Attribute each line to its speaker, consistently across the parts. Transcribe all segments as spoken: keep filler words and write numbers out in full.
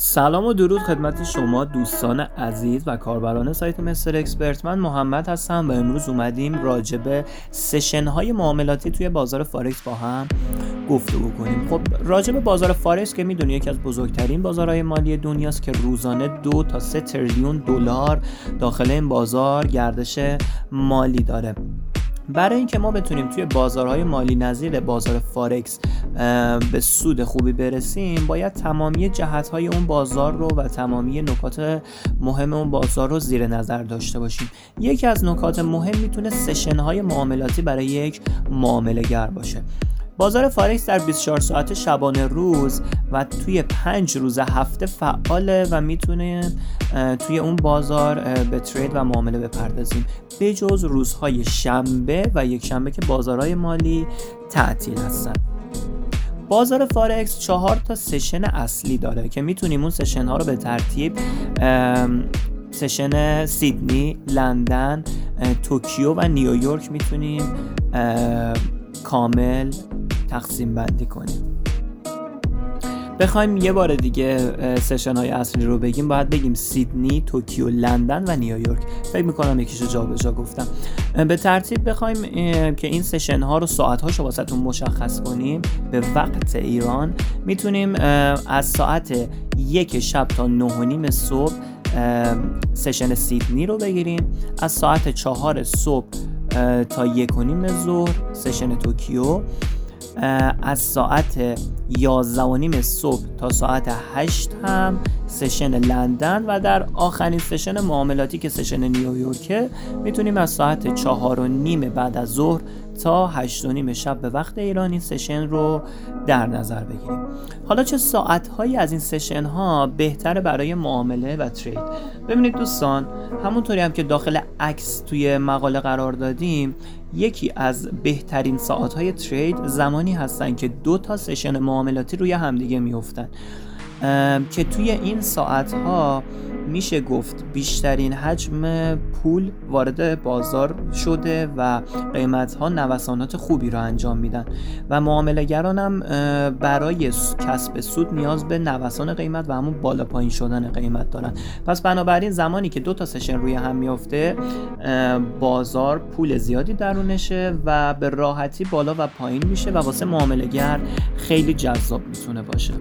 Speaker 1: سلام و درود خدمت شما دوستان عزیز و کاربران سایت مستر اکسپرت. من محمد هستم و امروز اومدیم راجع به سشن های معاملاتی توی بازار فارکس با هم گفتگو کنیم. خب راجع به بازار فارکس که میدونی یکی از بزرگترین بازارهای مالی دنیاست که روزانه دو تا سه تریلیون دلار داخل این بازار گردش مالی داره. برای اینکه ما بتونیم توی بازارهای مالی نظیر بازار فارکس به سود خوبی برسیم، باید تمامی جهت‌های اون بازار رو و تمامی نکات مهم اون بازار رو زیر نظر داشته باشیم. یکی از نکات مهم میتونه سشن‌های معاملاتی برای یک معامله‌گر باشه. بازار فارکس در بیست و چهار ساعت شبانه روز و توی پنج روز هفته فعاله و میتونه توی اون بازار به ترید و معامله بپردازیم، به جز روزهای شنبه و یک شنبه که بازارهای مالی تعطیل هستن. بازار فارکس چهار تا سشن اصلی داره که میتونیم اون سشن ها رو به ترتیب سشن سیدنی، لندن، توکیو و نیویورک میتونیم کامل تقسیم بندی کنیم. بخوایم یه بار دیگه سشن های اصلی رو بگیم، باید بگیم سیدنی، توکیو، لندن و نیویورک. فکر میکنم یکیشو جا به جا گفتم. به ترتیب بخوایم که این سشن ها رو ساعت هاشو واسهتون مشخص کنیم، به وقت ایران میتونیم از ساعت یک شب تا نه و نیم صبح سشن سیدنی رو بگیریم، از ساعت چهار صبح تا یک و نیم ظهر سشن توکیو، از ساعت یازده و نیم صبح تا ساعت هشت هم سشن لندن و در آخرین سشن معاملاتی که سشن نیویورک میتونیم از ساعت چهار و نیم بعد از ظهر تا هشت و نیم شب به وقت ایرانی سشن رو در نظر بگیریم. حالا چه ساعت‌هایی از این سشن ها بهتره برای معامله و ترید؟ ببینید دوستان، همونطوری هم که داخل عکس توی مقاله قرار دادیم، یکی از بهترین ساعت‌های ترید زمانی هستن که دو تا سشن معاملاتی روی همدیگه میافتن، که توی این ساعت‌ها میشه گفت بیشترین حجم پول وارد بازار شده و قیمت‌ها نوسانات خوبی رو انجام میدن و معامله‌گران هم برای کسب سود نیاز به نوسان قیمت و همون بالا پایین شدن قیمت دارن. پس بنابراین زمانی که دو تا سشن روی هم میفته، بازار پول زیادی درونشه و به راحتی بالا و پایین میشه و واسه معامله‌گر خیلی جذاب میتونه باشه.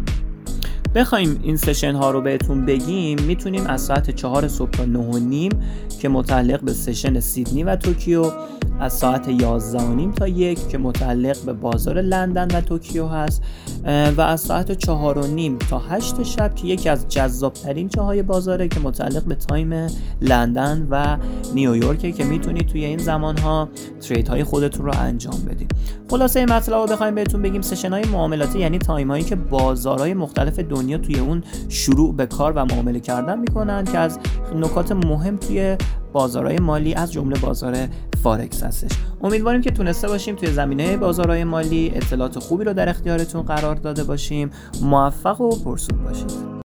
Speaker 1: بخوایم این سشن ها رو بهتون بگیم، میتونیم از ساعت چهار صبح تا نه و نیم که متعلق به سشن سیدنی و توکیو، از ساعت یازده و نیم تا یک که متعلق به بازار لندن و توکیو هست، و از ساعت چهار و نیم تا هشت شب که یکی از جذاب ترین جاهای بازاره که متعلق به تایم لندن و نیویورک که میتونید توی این زمان ها ترید های خودتون رو انجام بدید. خلاصه این مطلب رو بخوایم بهتون بگیم، سشن های معاملاتی یعنی تایم هایی که بازارهای مختلف دنیا توی اون شروع به کار و معامله کردن میکنن، که از نکات مهم توی بازارهای مالی از جمله بازار فارکس هستش. امیدواریم که تونسته باشیم توی زمینه بازارهای مالی اطلاعات خوبی رو در اختیارتون قرار داده باشیم. موفق و پرسود باشید.